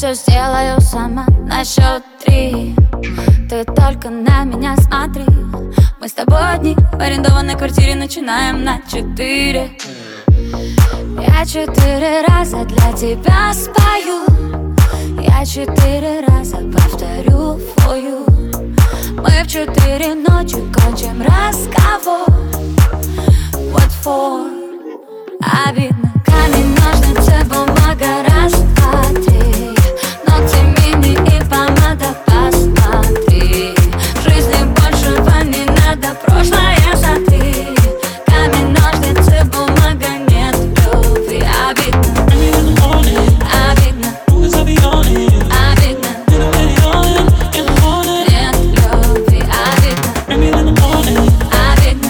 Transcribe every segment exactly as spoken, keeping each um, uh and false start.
все сделаю сама на счет три. Ты только на меня смотри. Мы с тобой одни в арендованной квартире, начинаем на четыре. Я четыре раза для тебя спою, я четыре раза повторю for you. Мы в четыре ночи кончим разговор. What for? Обидно. Камень, ножницы, бумага, раз, два, три. Ногти, мини и помада, посмотри. В жизни большего не надо, прошлое сотри. Камень, ножницы, бумага, нет любви. Обидно. Обидно. Обидно. Нет любви. Обидно. Обидно.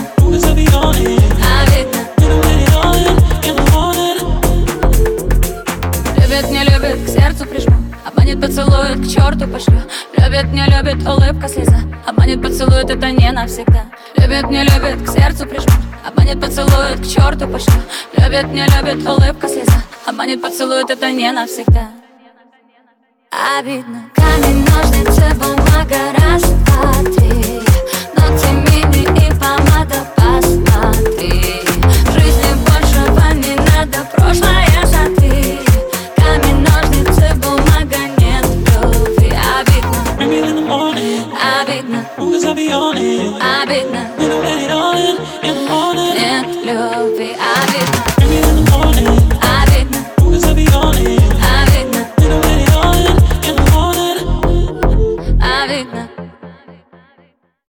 Любит, не любит, к сердцу прижму. Обманет, поцелует, к черту пошлю. Любит, не любит, улыбка, слеза. Обманет, поцелует, это не навсегда. Любит, не любит, к сердцу прижму. Обманет, поцелует, к черту пошлю. Любит, не любит, улыбка, слеза. Обманет, поцелует, это не навсегда. Обидно. Камень, ножницы, бумага, раз, два, три. Ногти, мини и помада, посмотри. В жизни большего не надо, прошлое сотри. Камень, ножницы, бумага, нет любви. Обидно. Обидно. Обидно.